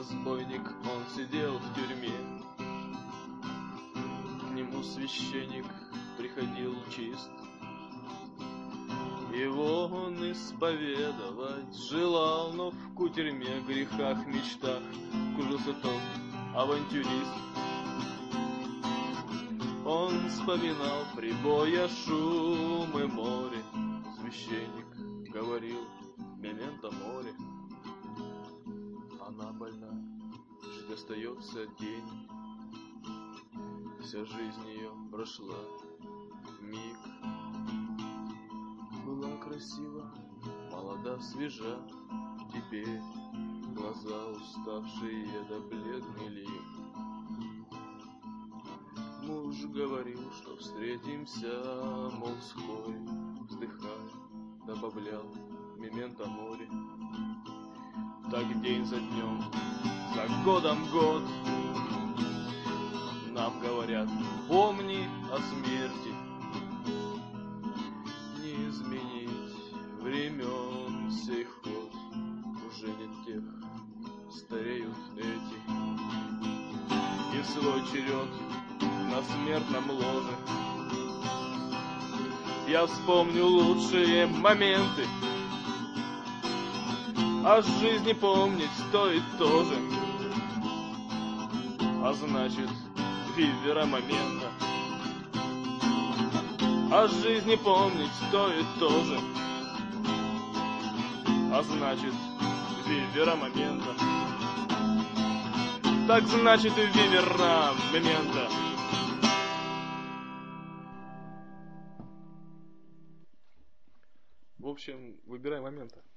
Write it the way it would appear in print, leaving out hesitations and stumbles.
разбойник, он сидел в тюрьме. К нему священник приходил чист. Его он исповедовать желал, но в кутерьме, грехах, мечтах кружился тот авантюрист. Он вспоминал прибоя, шум и море. Священник говорил: «Мементо море». Она больна, жить остается день. Вся жизнь ее прошла миг. Была красива, молода, свежа. Теперь глаза уставшие да бледный лик. Муж говорил, что встретимся, мол, вскоре, вздыхая, добавлял: «Мементо море». Так день за днем, за годом год нам говорят: помни о смерти. Не изменить времен сей ход, уже нет тех, стареют эти. И в свой черед на смертном ложе я вспомню лучшие моменты. О жизни помнить стоит тоже, а значит, вивера момента. О жизни помнить стоит тоже, а значит, вивера момента. Так значит, вивера момента. В общем, выбирай момента.